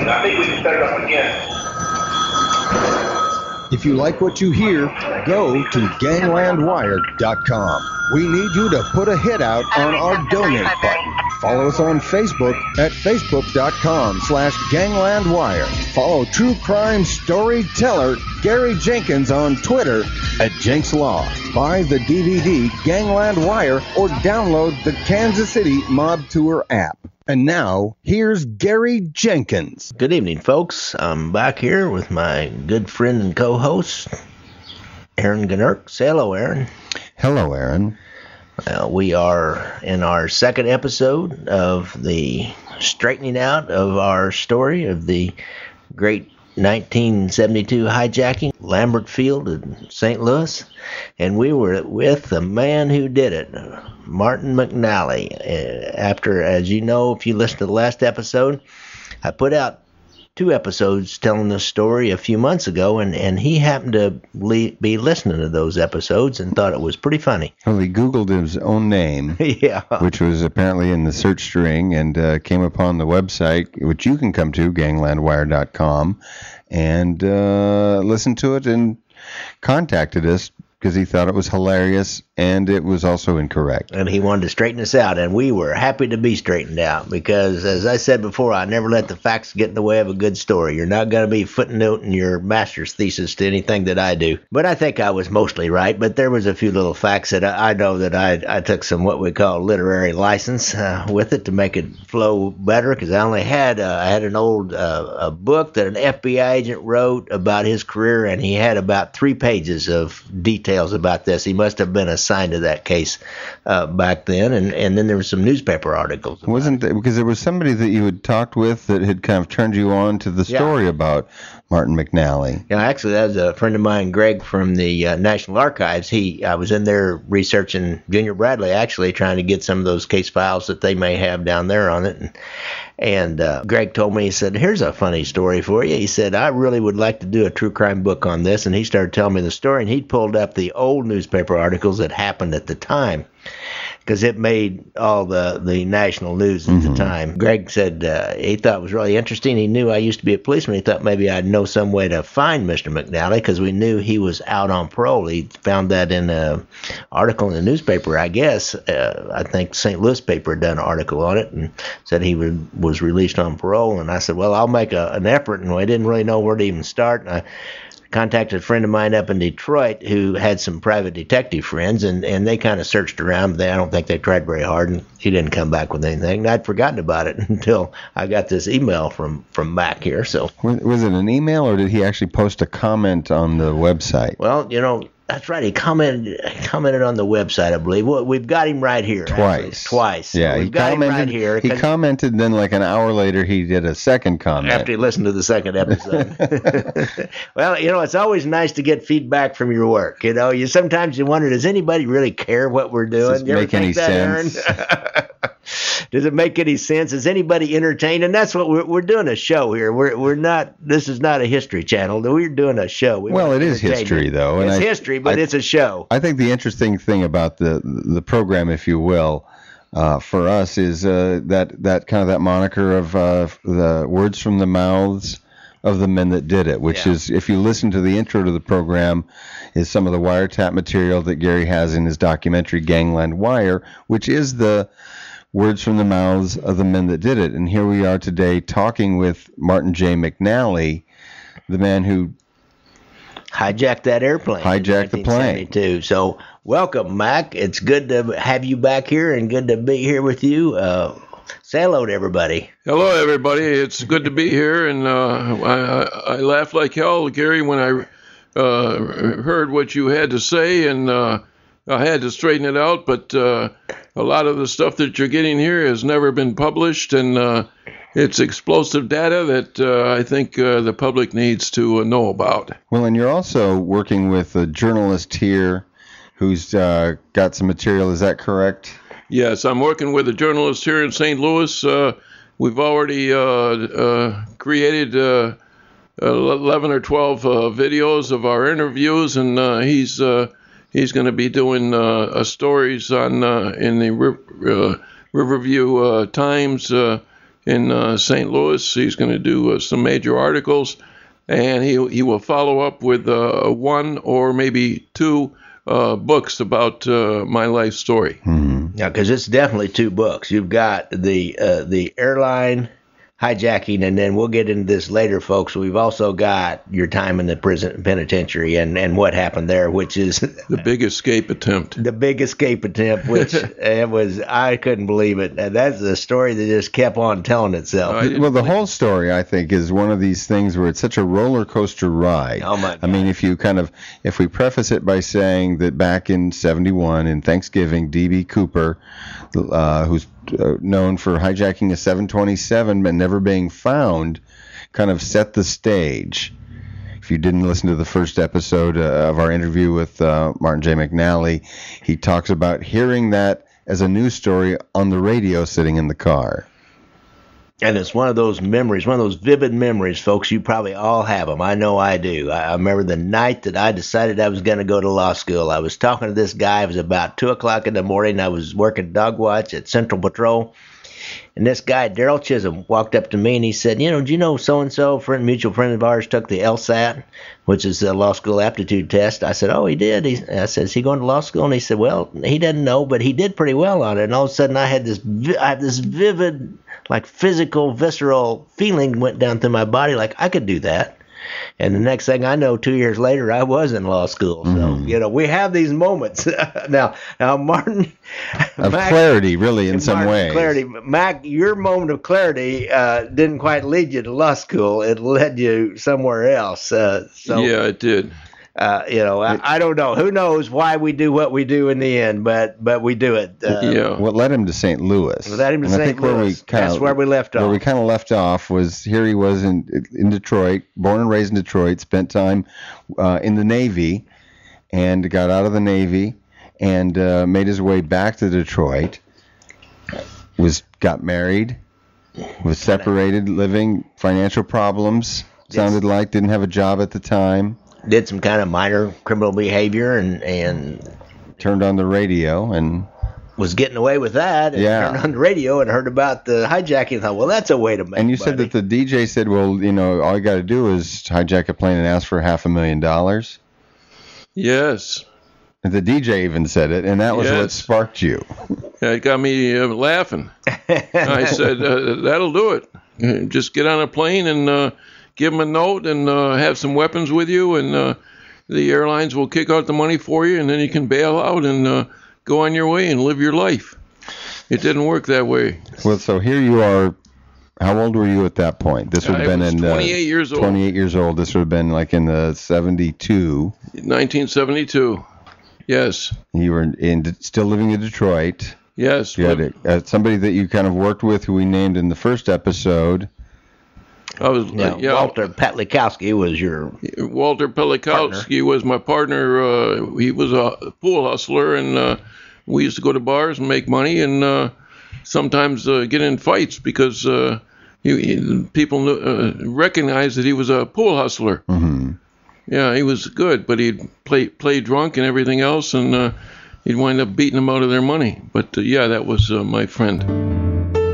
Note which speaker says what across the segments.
Speaker 1: I think we can set it up again.
Speaker 2: If you like what you hear, go to ganglandwire.com. We need you to put a hit out on our donate button. Follow us on Facebook at facebook.com/ganglandwire. Follow true crime storyteller Gary Jenkins on Twitter at Jenks Law. Buy the DVD Gangland Wire or download the Kansas City Mob Tour app. And now, here's Gary Jenkins.
Speaker 3: Good evening, folks. I'm back here with my good friend and co-host, Aaron Gnurk. Say hello, Aaron.
Speaker 2: Hello, Aaron.
Speaker 3: We are in our second episode of the straightening out of our story of the great 1972 hijacking, Lambert Field in St. Louis, and we were with the man who did it, Martin McNally. After, as you know, if you listened to the last episode, I put out 2 episodes telling this story a few months ago, and he happened to be listening to those episodes and thought it was pretty funny.
Speaker 2: Well, he Googled his own name,
Speaker 3: yeah,
Speaker 2: which was apparently in the search string, and came upon the website, which you can come to, ganglandwire.com, and listen to it and contacted us because he thought it was hilarious, and it was also incorrect.
Speaker 3: And he wanted to straighten us out, and we were happy to be straightened out because, as I said before, I never let the facts get in the way of a good story. You're not going to be footnoting your master's thesis to anything that I do. But I think I was mostly right, but there was a few little facts that I know that I took some what we call literary license with it to make it flow better, because I only had an old a book that an FBI agent wrote about his career, and he had about 3 pages of details about this. He must have been assigned to that case back then, and then there were some newspaper articles.
Speaker 2: Wasn't there, because there was somebody that you had talked with that had kind of turned you on to the story about Martin McNally?
Speaker 3: Yeah, actually, that was a friend of mine, Greg, from the National Archives. I was in there researching Junior Bradley, actually, trying to get some of those case files that they may have down there on it. And Greg told me, he said, here's a funny story for you. He said, I really would like to do a true crime book on this. And he started telling me the story, and he'd pulled up the old newspaper articles that happened at the time, because it made all the national news at the time. Greg said he thought it was really interesting. He knew I used to be a policeman. He thought maybe I'd know some way to find Mr. McNally, because we knew he was out on parole. He found that in an article in the newspaper, I guess. I think St. Louis paper had done an article on it and said he was released on parole. And I said, well, I'll make an effort. And I didn't really know where to even start. And I contacted a friend of mine up in Detroit who had some private detective friends, and they kind of searched around, but I don't think they tried very hard, and he didn't come back with anything. And I'd forgotten about it until I got this email from Mac here. So
Speaker 2: was it an email, or did he actually post a comment on the website?
Speaker 3: Well, that's right. He commented on the website, I believe. Well, we've got him right here. Twice.
Speaker 2: Yeah,
Speaker 3: we've got him right here.
Speaker 2: He commented, then like an hour later, he did a second comment.
Speaker 3: After he listened to the second episode. Well, it's always nice to get feedback from your work. Sometimes you wonder, does anybody really care what we're doing?
Speaker 2: Does it make any sense?
Speaker 3: Does it make any sense? Is anybody entertained? And that's what we're doing, a show here. We're not. This is not a history channel. We're doing a show.
Speaker 2: Well, it is history, though.
Speaker 3: It's history, but it's a show.
Speaker 2: I think the interesting thing about the program, if you will, for us is that kind of that moniker of the words from the mouths of the men that did it, which is, if you listen to the intro to the program, is some of the wiretap material that Gary has in his documentary Gangland Wire, which is the words from the mouths of the men that did it. And here we are today talking with Martin J. McNally, the man who
Speaker 3: hijacked that airplane.
Speaker 2: Hijacked the plane.
Speaker 3: So welcome, Mac. It's good to have you back here and good to be here with you. Say hello to everybody.
Speaker 4: Hello, everybody. It's good to be here. And I laughed like hell, Gary, when I heard what you had to say, and I had to straighten it out. But a lot of the stuff that you're getting here has never been published, and it's explosive data that I think the public needs to know about.
Speaker 2: Well, and you're also working with a journalist here who's got some material. Is that correct?
Speaker 4: Yes, I'm working with a journalist here in St. Louis. We've already created 11 or 12 videos of our interviews, and he's going to be doing stories on in the Riverview Times in St. Louis. He's going to do some major articles, and he will follow up with one or maybe two books about my life story.
Speaker 2: Mm-hmm.
Speaker 3: Yeah, because it's definitely two books. You've got the airline hijacking, and then we'll get into this later, folks. We've also got your time in the prison penitentiary and what happened there, which is
Speaker 4: the big escape attempt.
Speaker 3: The big escape attempt, which I couldn't believe it. And that's a story that just kept on telling itself.
Speaker 2: Well, the whole story, I think, is one of these things where it's such a roller coaster ride.
Speaker 3: Oh my God.
Speaker 2: I mean, if we preface it by saying that back in '71 in Thanksgiving, D.B. Cooper, who's known for hijacking a 727 but never being found, kind of set the stage. If you didn't listen to the first episode of our interview with Martin J. McNally, he talks about hearing that as a news story on the radio sitting in the car.
Speaker 3: And it's one of those memories, one of those vivid memories, folks. You probably all have them. I know I do. I remember the night that I decided I was going to go to law school. I was talking to this guy. It was about 2 o'clock in the morning. I was working dog watch at Central Patrol. And this guy, Daryl Chisholm, walked up to me and he said, do you know so-and-so, mutual friend of ours, took the LSAT, which is the law school aptitude test. I said, oh, he did. I said, is he going to law school? And he said, well, he doesn't know, but he did pretty well on it. And all of a sudden I had this vivid, like physical, visceral feeling went down through my body, like I could do that. And the next thing I know, 2 years later, I was in law school. So, we have these moments. now, Martin.
Speaker 2: Of Mac, clarity, really, in some ways.
Speaker 3: Clarity. Mac, your moment of clarity didn't quite lead you to law school. It led you somewhere else.
Speaker 4: Yeah, it did.
Speaker 3: I don't know. Who knows why we do what we do in the end, but we do it.
Speaker 2: What led him to St. Louis?
Speaker 3: Led him to St. Louis. That's where we left off.
Speaker 2: Where we kind of left off was here he was in Detroit, born and raised in Detroit, spent time in the Navy, and got out of the Navy and made his way back to Detroit, got married, was separated, living, financial problems, sounded like, didn't have a job at the time.
Speaker 3: Did some kind of minor criminal behavior and
Speaker 2: turned on the radio and
Speaker 3: was getting away with that. And turned on the radio and heard about the hijacking. Thought, well, that's a way to make
Speaker 2: And you
Speaker 3: money.
Speaker 2: said that the DJ said, well, all you got to do is hijack a plane and ask for $500,000.
Speaker 4: Yes.
Speaker 2: And the DJ even said it, and that was what sparked you.
Speaker 4: It got me laughing. I said, that'll do it. Just get on a plane and give them a note and have some weapons with you, and the airlines will kick out the money for you, and then you can bail out and go on your way and live your life. It didn't work that way.
Speaker 2: Well, so here you are. How old were you at that point? This would have been in
Speaker 4: 28 years old.
Speaker 2: 28 years old. This would have been like in the 72.
Speaker 4: 1972. Yes.
Speaker 2: You were still living in Detroit.
Speaker 4: Yes.
Speaker 2: You had somebody that you kind of worked with, who we named in the first episode.
Speaker 3: I was Walter Petlikowski was your
Speaker 4: Walter Petlikowski was my partner. He was a pool hustler, and we used to go to bars and make money, and sometimes get in fights because people recognized that he was a pool hustler.
Speaker 2: Mm-hmm.
Speaker 4: Yeah, he was good, but he'd play drunk and everything else, and he'd wind up beating them out of their money. But that was my friend.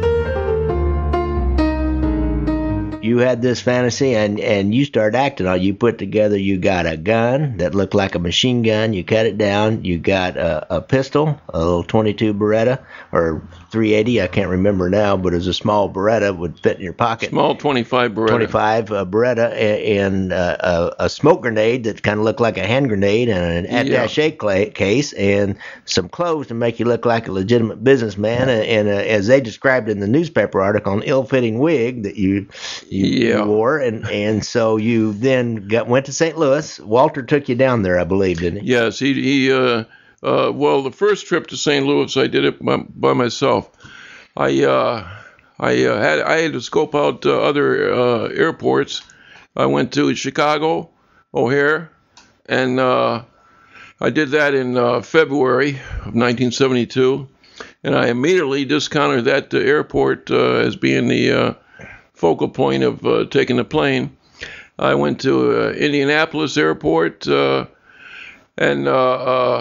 Speaker 3: You had this fantasy, and you started acting on it. You put together, you got a gun that looked like a machine gun. You cut it down. You got a pistol, a little .22 Beretta, or 380, I can't remember now, but it was a small Beretta, would fit in your pocket.
Speaker 4: Small 25 Beretta.
Speaker 3: 25 Beretta, and a smoke grenade that kind of looked like a hand grenade, and an attaché case, and some clothes to make you look like a legitimate businessman, and as they described in the newspaper article, an ill-fitting wig that you wore, and so you then went to St. Louis. Walter took you down there, I believe, didn't he?
Speaker 4: Yes, well, the first trip to St. Louis, I did it by myself. I had to scope out other airports. I went to Chicago, O'Hare, and I did that in February of 1972, and I immediately discounted that airport as being the focal point of taking the plane. I went to Indianapolis Airport, and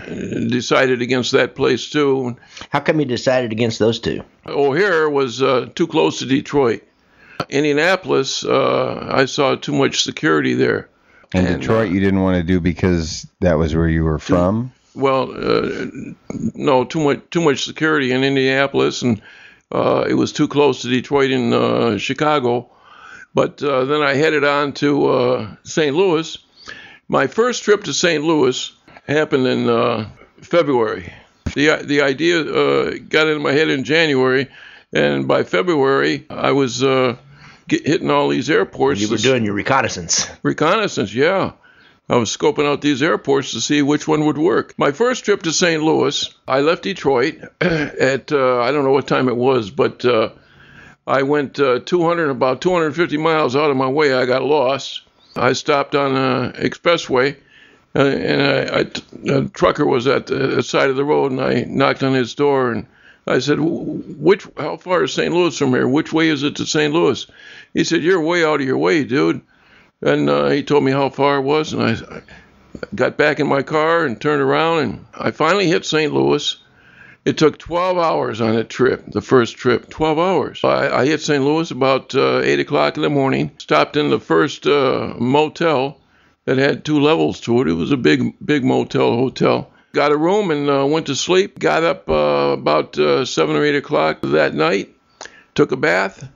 Speaker 4: decided against that place too.
Speaker 3: How come you decided against those two?
Speaker 4: O'Hare was too close to Detroit. Indianapolis, I saw too much security there.
Speaker 2: And Detroit, you didn't want to do because that was where you were from?
Speaker 4: Well, no, too much security in Indianapolis, and it was too close to Detroit and Chicago. But then I headed on to St. Louis. My first trip to St. Louis happened in February. The idea got in my head in January, and by February I was hitting all these airports.
Speaker 3: You were doing your reconnaissance.
Speaker 4: Reconnaissance, yeah. I was scoping out these airports to see which one would work. My first trip to St. Louis, I left Detroit at, I don't know what time it was, but I went about 250 miles out of my way. I got lost. I stopped on an expressway, and a trucker was at the side of the road, and I knocked on his door, and I said, how far is St. Louis from here? Which way is it to St. Louis? He said, you're way out of your way, dude. And he told me how far it was, and I got back in my car and turned around, and I finally hit St. Louis. It took 12 hours on that trip, the first trip, 12 hours. I hit St. Louis about 8 o'clock in the morning, stopped in the first motel that had 2 levels to it. It was a big hotel. Got a room and went to sleep. Got up about 7 or 8 o'clock that night, took a bath,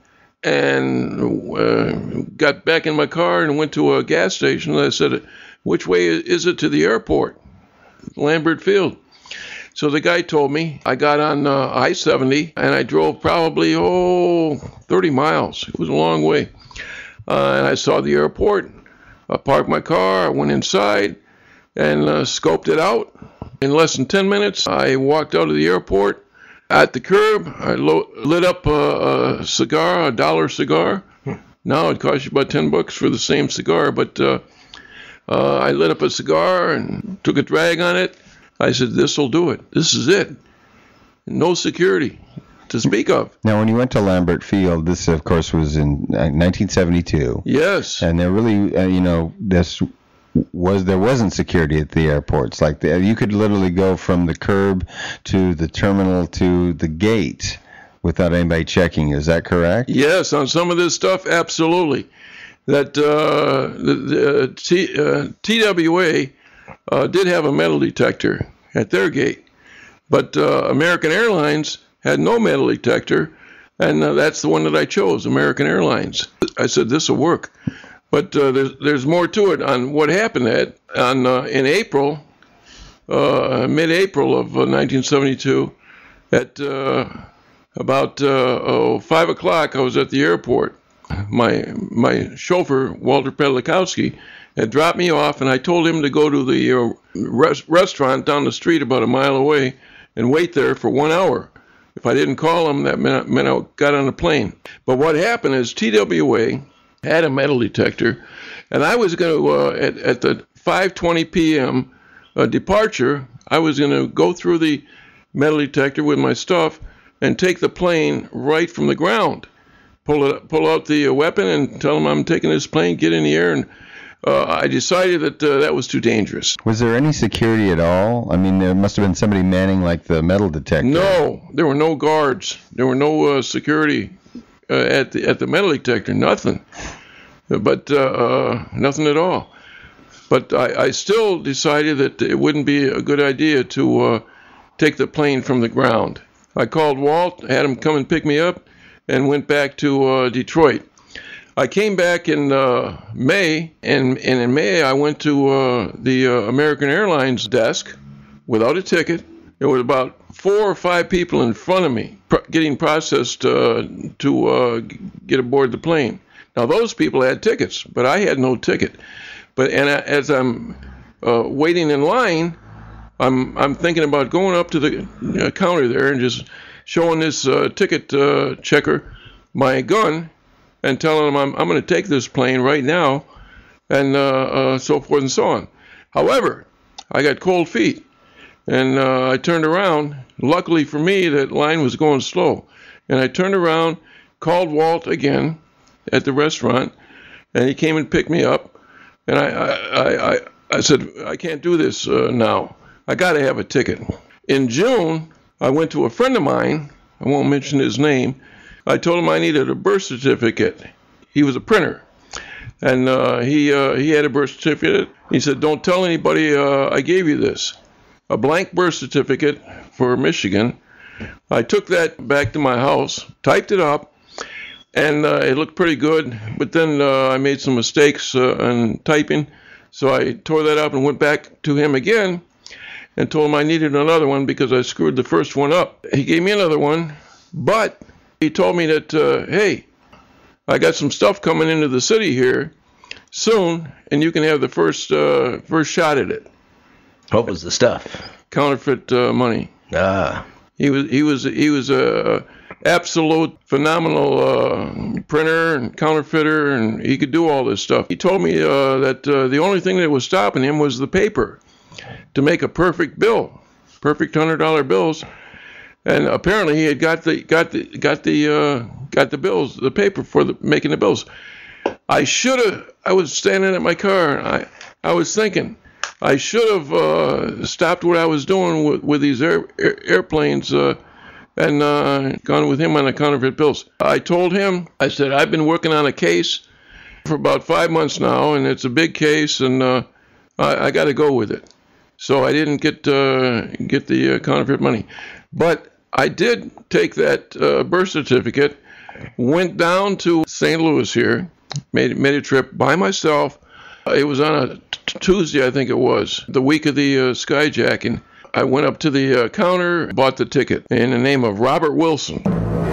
Speaker 4: and got back in my car and went to a gas station. And I said, which way is it to the airport? Lambert Field. So the guy told me. I got on I-70, and I drove probably, 30 miles. It was a long way. And I saw the airport. I parked my car. I went inside and scoped it out. In less than 10 minutes, I walked out of the airport. At the curb, I lit up a cigar, $1 cigar. Now it costs you about $10 for the same cigar, but I lit up a cigar and took a drag on it. I said, this'll do it. This is it. No security to speak of.
Speaker 2: Now, when you went to Lambert Field, this, of course, was in 1972.
Speaker 4: Yes.
Speaker 2: And there really, there wasn't security at the airports. Like you could literally go from the curb to the terminal to the gate without anybody checking. Is that correct?
Speaker 4: Yes, on some of this stuff, absolutely. That the TWA did have a metal detector at their gate, but American Airlines had no metal detector, and that's the one that I chose, American Airlines. I said, this will work. But there's more to it on what happened in April, mid-April of 1972, at about 5 o'clock. I was at the airport. My chauffeur, Walter Pedlikowski, had dropped me off, and I told him to go to the restaurant down the street about a mile away and wait there for 1 hour. If I didn't call him, that meant I got on a plane. But what happened is TWA had a metal detector, and I was going to, at the 5:20 p.m. Departure, I was going to go through the metal detector with my stuff and take the plane right from the ground. Pull out the weapon and tell them I'm taking this plane, get in the air, and I decided that that was too dangerous.
Speaker 2: Was there any security at all? I mean, there must have been somebody manning like the metal detector.
Speaker 4: No, there were no guards. There were no security at the metal detector. Nothing. But nothing at all. But I still decided that it wouldn't be a good idea to take the plane from the ground. I called Walt, had him come and pick me up, and went back to Detroit. I came back in May, and in May I went to the American Airlines desk without a ticket. There was about 4 or 5 people in front of me getting processed to get aboard the plane. Now those people had tickets, but I had no ticket. As I'm waiting in line, I'm thinking about going up to the counter there and just showing this ticket checker my gun and telling him I'm going to take this plane right now, and so forth and so on. However, I got cold feet, and I turned around. Luckily for me, that line was going slow, and I turned around, called Walt again at the restaurant, and he came and picked me up, and I said, I can't do this now. I got to have a ticket. In June, I went to a friend of mine. I won't mention his name. I told him I needed a birth certificate. He was a printer. And he had a birth certificate. He said, don't tell anybody I gave you this. A blank birth certificate for Michigan. I took that back to my house, typed it up, and it looked pretty good. But then I made some mistakes in typing. So I tore that up and went back to him again and told him I needed another one because I screwed the first one up. He gave me another one, but he told me that, hey, I got some stuff coming into the city here soon, and you can have the first shot at it.
Speaker 3: What was the stuff?
Speaker 4: Counterfeit money.
Speaker 3: Ah.
Speaker 4: He was a absolute phenomenal printer and counterfeiter, and he could do all this stuff. He told me that the only thing that was stopping him was the paper to make a perfect bill, perfect $100 bills. And apparently he had got the bills, the paper for making the bills. I was standing at my car, and I was thinking, I should have stopped what I was doing with these airplanes and gone with him on the counterfeit bills. I told him, I said, I've been working on a case for about 5 months now, and it's a big case, and I got to go with it. So I didn't get the counterfeit money. But I did take that birth certificate, went down to St. Louis here, made a trip by myself. It was on a Tuesday, I think it was, the week of the skyjacking. I went up to the counter, bought the ticket in the name of Robert Wilson.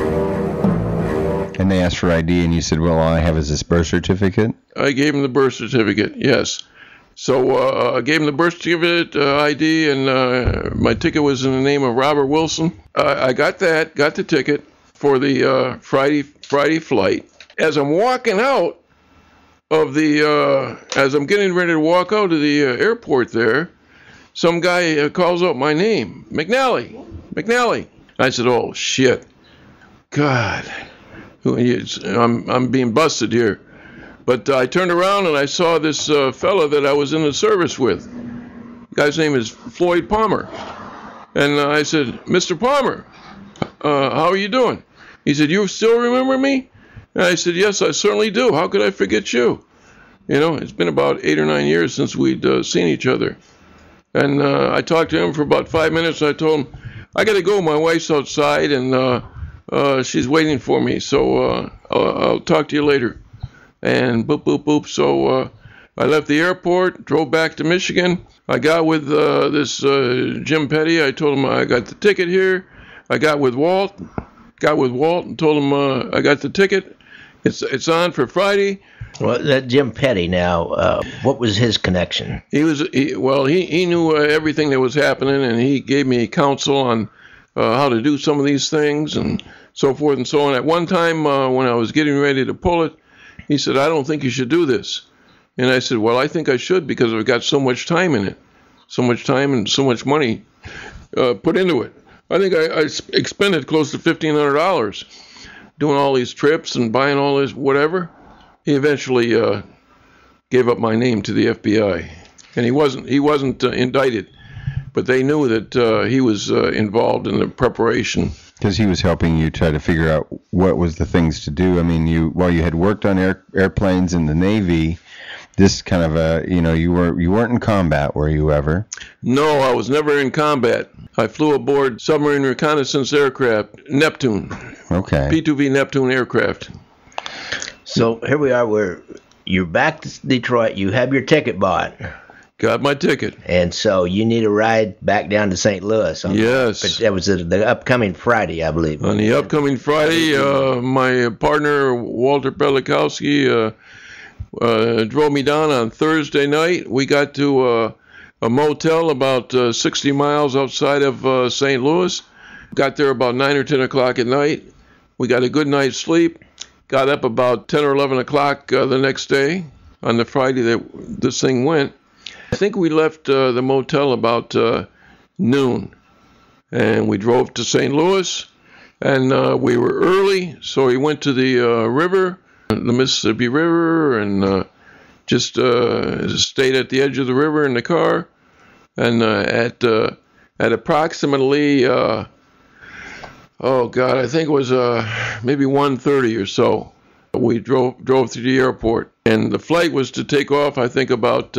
Speaker 2: And they asked for ID, and you said, well, all I have is this birth certificate?
Speaker 4: I gave him the birth certificate, yes. So I gave him the birth certificate, ID, and my ticket was in the name of Robert Wilson. I got the ticket for the Friday flight. As I'm walking out of as I'm getting ready to walk out of the airport there, some guy calls out my name, McNally. I said, oh, shit. God, I'm being busted here. But I turned around and I saw this fella that I was in the service with. The guy's name is Floyd Palmer. And I said, Mr. Palmer, how are you doing? He said, you still remember me? And I said, yes, I certainly do. How could I forget you? You know, it's been about 8 or 9 years since we'd seen each other. And I talked to him for about 5 minutes. I told him, I got to go. My wife's outside and she's waiting for me. So I'll talk to you later. And boop, boop, boop. So I left the airport, drove back to Michigan. I got with this Jim Petty. I told him I got the ticket here. I got with Walt and told him I got the ticket. It's on for Friday.
Speaker 3: Well, that Jim Petty now, what was his connection?
Speaker 4: He knew everything that was happening, and he gave me counsel on how to do some of these things and so forth and so on. At one time when I was getting ready to pull it, he said, I don't think you should do this. And I said, well, I think I should because I've got so much time in it, so much time and so much money put into it. I think I expended close to $1,500 doing all these trips and buying all this whatever. He eventually gave up my name to the FBI, and he wasn't indicted, but they knew that he was involved in the preparation.
Speaker 2: Because he was helping you try to figure out what was the things to do. I mean, while you had worked on airplanes in the Navy, this kind of you weren't in combat, were you ever?
Speaker 4: No, I was never in combat. I flew aboard submarine reconnaissance aircraft, Neptune.
Speaker 2: Okay.
Speaker 4: P-2V Neptune aircraft.
Speaker 3: So here we are. You're back to Detroit. You have your ticket bought.
Speaker 4: Got my ticket.
Speaker 3: And so you need a ride back down to St. Louis.
Speaker 4: Yes.
Speaker 3: But that was the upcoming Friday, I believe.
Speaker 4: On the upcoming Friday, my partner, Walter Pelikowski, drove me down on Thursday night. We got to a motel about 60 miles outside of St. Louis. Got there about 9 or 10 o'clock at night. We got a good night's sleep. Got up about 10 or 11 o'clock the next day on the Friday that this thing went. I think we left the motel about noon, and we drove to St. Louis, and we were early, so we went to the river, the Mississippi River, and just stayed at the edge of the river in the car, and at approximately I think it was maybe 1:30 or so, we drove to the airport, and the flight was to take off. I think about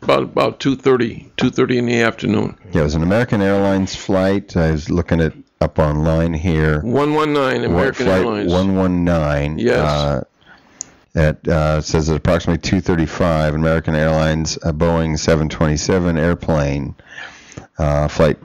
Speaker 4: 2:30 in the afternoon.
Speaker 2: Yeah, it was an American Airlines flight. I was looking it up online here.
Speaker 4: 119 American
Speaker 2: flight
Speaker 4: Airlines.
Speaker 2: 119.
Speaker 4: Yes.
Speaker 2: It says at approximately 2:35, American Airlines, a Boeing 727 airplane, flight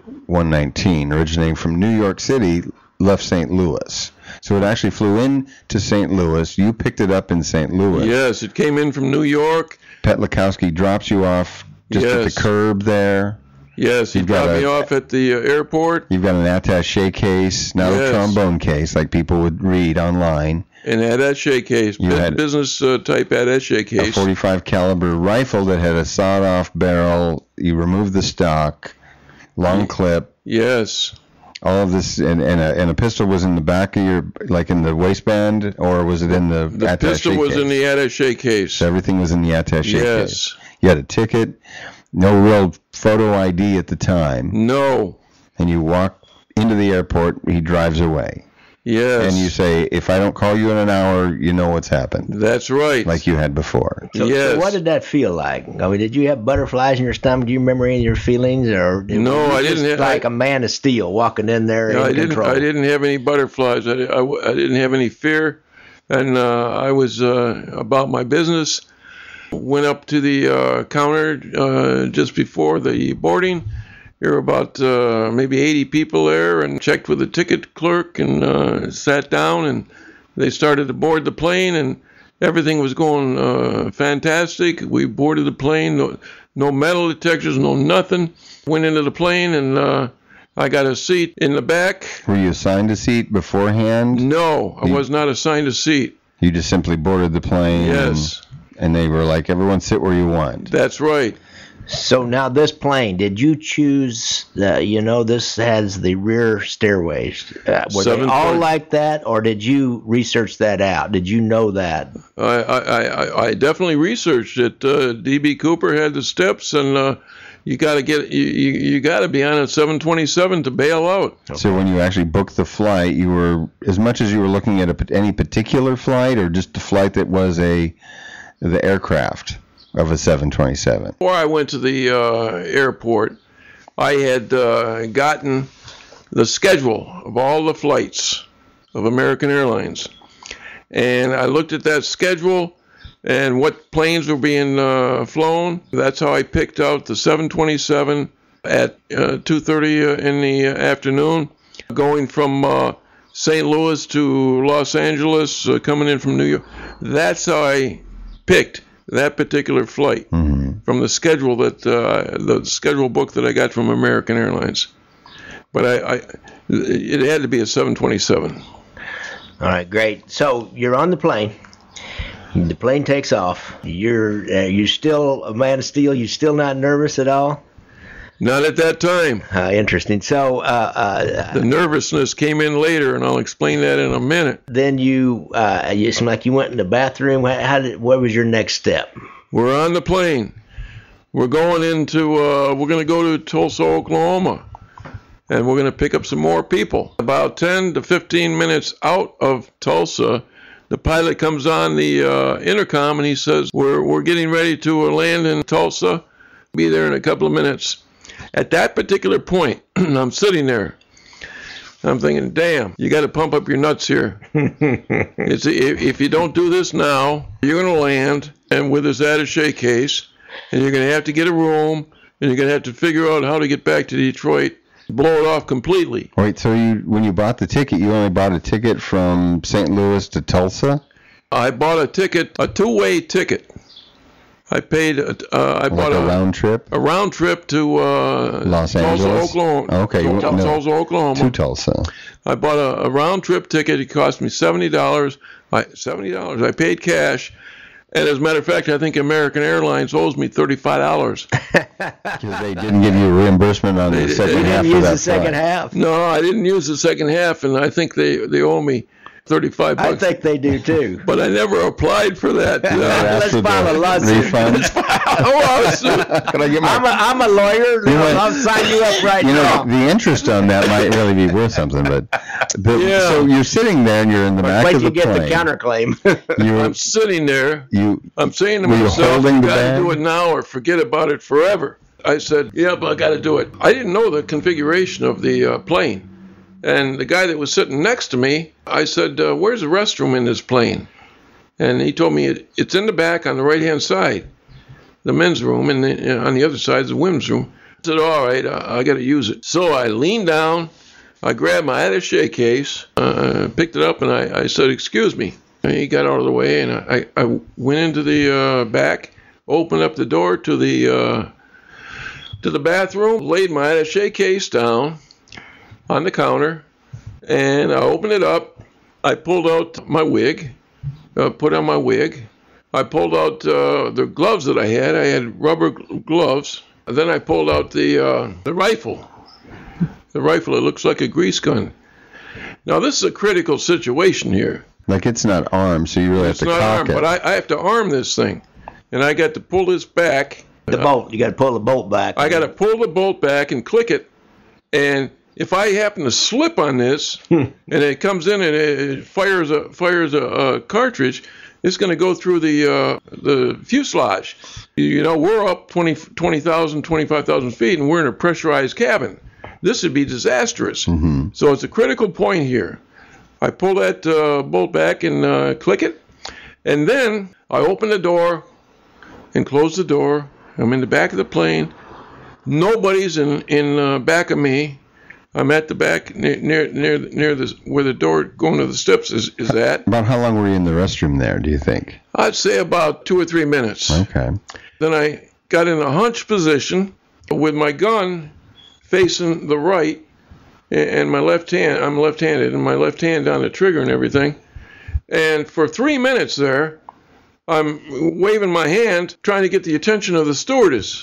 Speaker 2: 119, originating from New York City, left St. Louis. So it actually flew in to St. Louis. You picked it up in St. Louis.
Speaker 4: Yes, it came in from New York.
Speaker 2: Pat Lukowski drops you off just at the curb there.
Speaker 4: Yes, he dropped me off at the airport.
Speaker 2: You've got an attaché case, not a trombone case like people would read online.
Speaker 4: An attaché case, business type attaché case.
Speaker 2: A .45 caliber rifle that had a sawed-off barrel. You removed the stock, long clip.
Speaker 4: Yes.
Speaker 2: All of this, and a pistol was in the back of your, like in the waistband, or was it in the attaché case?
Speaker 4: The pistol was in the attaché case.
Speaker 2: So everything was in the attaché case.
Speaker 4: Yes.
Speaker 2: You had a ticket, no real photo ID at the time.
Speaker 4: No.
Speaker 2: And you walk into the airport, he drives away.
Speaker 4: Yes.
Speaker 2: And you say, if I don't call you in an hour, you know what's happened.
Speaker 4: That's right.
Speaker 2: Like you had before.
Speaker 3: So what did that feel like? I mean, did you have butterflies in your stomach? Do you remember any of your feelings? Or
Speaker 4: no, I didn't.
Speaker 3: Like a man of steel walking in there in control.
Speaker 4: I didn't have any butterflies. I didn't have any fear. And I was about my business. Went up to the counter just before the boarding. There were about maybe 80 people there, and checked with the ticket clerk and sat down, and they started to board the plane, and everything was going fantastic. We boarded the plane, no metal detectors, no nothing. Went into the plane, and I got a seat in the back.
Speaker 2: Were you assigned a seat beforehand?
Speaker 4: No, I was not assigned a seat.
Speaker 2: You just simply boarded the plane?
Speaker 4: Yes.
Speaker 2: And they were like, everyone sit where you want.
Speaker 4: That's right.
Speaker 3: So now this plane, did you choose, this has the rear stairways. Were they all like that, or did you research that out? Did you know that?
Speaker 4: I definitely researched it. D.B. Cooper had the steps, and you got to be on a 727 to bail out.
Speaker 2: Okay. So when you actually booked the flight, you were, as much as you were looking at any particular flight, or just the flight that was the aircraft of a 727.
Speaker 4: Before I went to the airport, I had gotten the schedule of all the flights of American Airlines. And I looked at that schedule and what planes were being flown. That's how I picked out the 727 at 2:30 in the afternoon, going from St. Louis to Los Angeles, coming in from New York. That's how I picked that particular flight from the schedule the schedule book that I got from American Airlines. But it had to be a 727.
Speaker 3: All right, great. So you're on the plane. The plane takes off. You're still a man of steel. You're still not nervous at all?
Speaker 4: Not at that time.
Speaker 3: Interesting. So
Speaker 4: the nervousness came in later, and I'll explain that in a minute.
Speaker 3: Then you seem like you went in the bathroom. What was your next step?
Speaker 4: We're on the plane. We're going into. We're going to go to Tulsa, Oklahoma, and we're going to pick up some more people. About 10 to 15 minutes out of Tulsa, the pilot comes on the intercom, and he says, "We're getting ready to land in Tulsa. Be there in a couple of minutes." At that particular point, I'm sitting there. I'm thinking, damn, you got to pump up your nuts here. If you don't do this now, you're going to land and with this attaché case, and you're going to have to get a room, and you're going to have to figure out how to get back to Detroit, blow it off completely.
Speaker 2: Wait, so when you bought the ticket, you only bought a ticket from St. Louis to Tulsa?
Speaker 4: I bought a ticket, a two-way ticket. I paid. I bought
Speaker 2: a round trip.
Speaker 4: A round trip to
Speaker 2: Los Angeles,
Speaker 4: Oklahoma.
Speaker 2: Okay,
Speaker 4: Tulsa, Oklahoma.
Speaker 2: To Tulsa.
Speaker 4: I bought a round trip ticket. It cost me $70. $70. I paid cash, and as a matter of fact, I think American Airlines owes me $35.
Speaker 2: Because they didn't give you a reimbursement on the second half of that flight.
Speaker 3: Second half.
Speaker 4: No, I didn't use the second half, and I think they owe me $35.
Speaker 3: I think they do too.
Speaker 4: But I never applied for that.
Speaker 3: Let's file a lawsuit.
Speaker 2: Refund.
Speaker 4: Can I get my?
Speaker 3: I'm a lawyer. I'll sign you up right now.
Speaker 2: The interest on that might really be worth something, but
Speaker 4: Yeah.
Speaker 2: So you're sitting there and you're in the back
Speaker 3: Wait
Speaker 2: of
Speaker 3: till
Speaker 2: the
Speaker 3: you get
Speaker 2: plane.
Speaker 3: the counterclaim.
Speaker 4: I'm sitting there. I'm saying to
Speaker 2: were you
Speaker 4: myself,
Speaker 2: holding
Speaker 4: you
Speaker 2: the
Speaker 4: got to
Speaker 2: bag?
Speaker 4: do it now or forget about it forever. I said, yep, I got to do it. I didn't know the configuration of the plane. And the guy that was sitting next to me, I said, where's the restroom in this plane? And he told me it's in the back on the right-hand side, the men's room, and on the other side is the women's room. I said, all right, I got to use it. So I leaned down, I grabbed my attaché case, picked it up, and I said, excuse me. And he got out of the way, and I went into the back, opened up the door to the bathroom, laid my attaché case down on the counter, and I opened it up. I pulled out my wig, put on my wig. I pulled out the gloves that I had. I had rubber gloves. And then I pulled out the rifle. The rifle, it looks like a grease gun. Now, this is a critical situation here.
Speaker 2: Like it's not armed, so you really have to cock
Speaker 4: It's not armed,
Speaker 2: it.
Speaker 4: but I have to arm this thing. And I got to pull this back.
Speaker 3: The bolt. You got to pull the bolt back.
Speaker 4: I got to pull the bolt back and click it. And if I happen to slip on this, and it comes in and it fires a cartridge, it's going to go through the fuselage. You know, we're up 20,000, 25,000 feet, and we're in a pressurized cabin. This would be disastrous.
Speaker 2: Mm-hmm.
Speaker 4: So it's a critical point here. I pull that bolt back and click it, and then I open the door and close the door. I'm in the back of the plane. Nobody's in back of me. I'm at the back near this where the door going to the steps is at.
Speaker 2: About how long were you in the restroom there, do you think?
Speaker 4: I'd say about 2 or 3 minutes.
Speaker 2: Okay.
Speaker 4: Then I got in a hunch position with my gun facing the right and my left hand. I'm left-handed, and my left hand on the trigger and everything. And for 3 minutes there, I'm waving my hand trying to get the attention of the stewardess,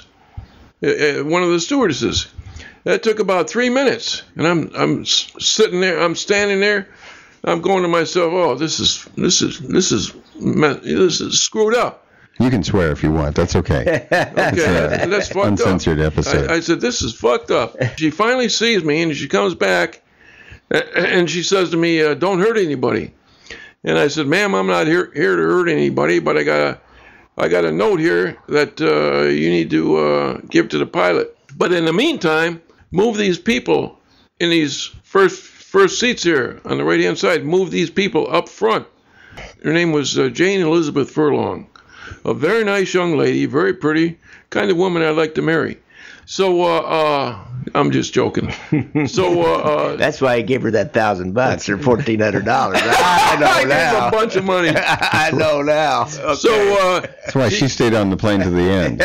Speaker 4: one of the stewardesses. That took about 3 minutes, and I'm sitting there, I'm standing there, I'm going to myself, oh, this is screwed up.
Speaker 2: You can swear if you want. That's okay.
Speaker 4: Okay, that's fucked
Speaker 2: Uncensored
Speaker 4: up.
Speaker 2: episode.
Speaker 4: I said, this is fucked up. She finally sees me, and she comes back, and she says to me, don't hurt anybody. And I said, ma'am, I'm not here to hurt anybody, but I got a note here that you need to give to the pilot. But in the meantime, move these people in these first seats here on the right-hand side. Move these people up front. Her name was Jane Elizabeth Furlong. A very nice young lady, very pretty, kind of woman I'd like to marry. So, I'm just joking. So,
Speaker 3: that's why he gave her that $1,000 or $1,400. I know
Speaker 4: I gave
Speaker 3: now.
Speaker 4: a bunch of money.
Speaker 3: I know now. Okay.
Speaker 4: So,
Speaker 2: That's why she stayed on the plane to the end.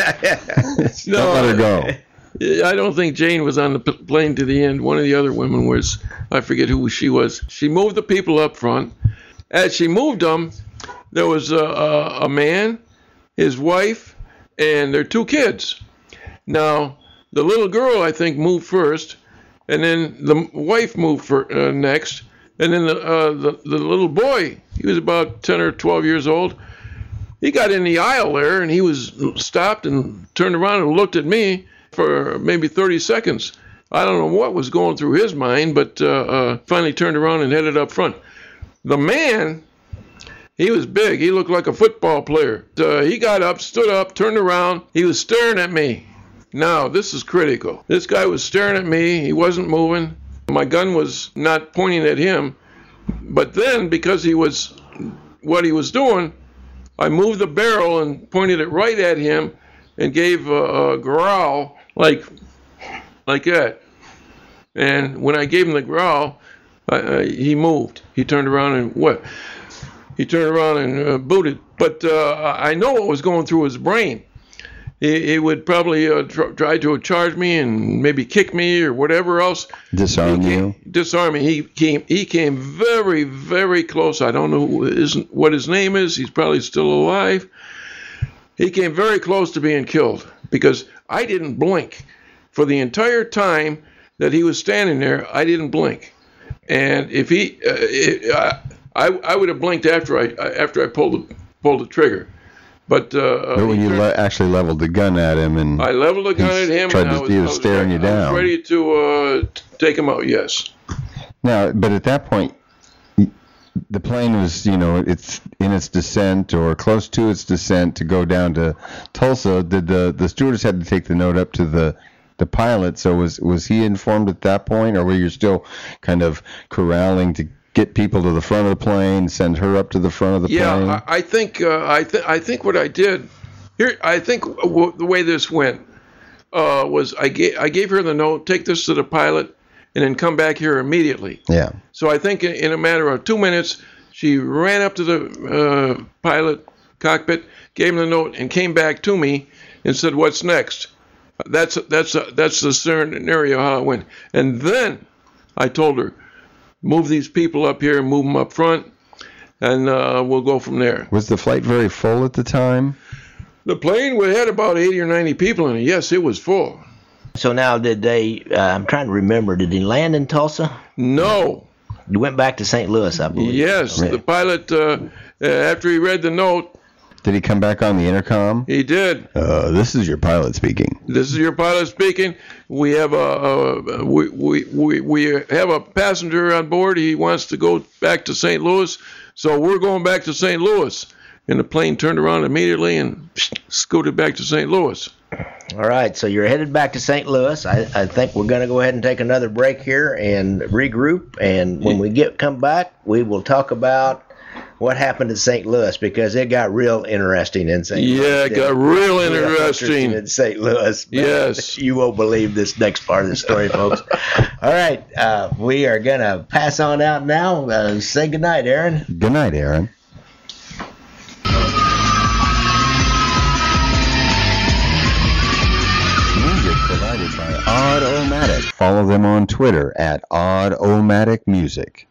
Speaker 2: Don't let her go.
Speaker 4: I don't think Jane was on the plane to the end. One of the other women was, I forget who she was. She moved the people up front. As she moved them, there was a man, his wife, and their 2 kids. Now, the little girl, I think, moved first, and then the wife moved next, and then the little boy, he was about 10 or 12 years old, he got in the aisle there, and he was stopped and turned around and looked at me for maybe 30 seconds. I don't know what was going through his mind, but finally turned around and headed up front. The man, he was big. He looked like a football player. He got up, stood up, turned around. He was staring at me. Now, this is critical. This guy was staring at me. He wasn't moving. My gun was not pointing at him. But then, because what he was doing, I moved the barrel and pointed it right at him and gave a growl like that. And when I gave him the growl, he moved. He turned around and what? He turned around and booted. But I know what was going through his brain. He would probably try to charge me and maybe kick me or whatever else.
Speaker 2: Disarm you?
Speaker 4: Disarm me. He came very, very close. I don't know what his name is. He's probably still alive. He came very close to being killed because I didn't blink. For the entire time that he was standing there, I didn't blink. And if I would have blinked after I pulled the trigger. But
Speaker 2: when you actually leveled the gun at him, and
Speaker 4: I leveled the gun at him,
Speaker 2: he was staring you down.
Speaker 4: I was ready to take him out. Yes.
Speaker 2: Now, but at that point, the plane was, it's in its descent or close to its descent to go down to Tulsa. Did the stewardess had to take the note up to the pilot? So was he informed at that point, or were you still kind of corralling to get people to the front of the plane, send her up to the front of the plane?
Speaker 4: Yeah, I think what I did here. I think the way this went was I gave her the note, take this to the pilot, and then come back here immediately.
Speaker 2: Yeah.
Speaker 4: So I think in a matter of 2 minutes, she ran up to the pilot cockpit, gave him the note, and came back to me and said, "What's next?" That's the scenario how it went. And then I told her, move these people up here and move them up front, and we'll go from there.
Speaker 2: Was the flight very full at the time?
Speaker 4: The plane had about 80 or 90 people in it. Yes, it was full.
Speaker 3: So now did they, I'm trying to remember, did he land in Tulsa?
Speaker 4: No.
Speaker 3: He went back to St. Louis, I believe.
Speaker 4: Yes, the pilot, after he read the note.
Speaker 2: Did he come back on the intercom?
Speaker 4: He did.
Speaker 2: This is your pilot speaking.
Speaker 4: This is your pilot speaking. We have we have a passenger on board. He wants to go back to St. Louis, so we're going back to St. Louis. And the plane turned around immediately and scooted back to St. Louis.
Speaker 3: All right, so you're headed back to St. Louis. I think we're going to go ahead and take another break here and regroup. And when we come back, we will talk about what happened in St. Louis, because it got real interesting in St. Louis.
Speaker 4: Yeah, it got real interesting
Speaker 3: in St. Louis.
Speaker 4: Yes.
Speaker 3: You won't believe this next part of the story, folks. All right, we are going to pass on out now. Say goodnight, Aaron.
Speaker 2: Good night, Aaron. Music provided by Odd-O-Matic. Follow them on Twitter at Odd-O-Matic Music.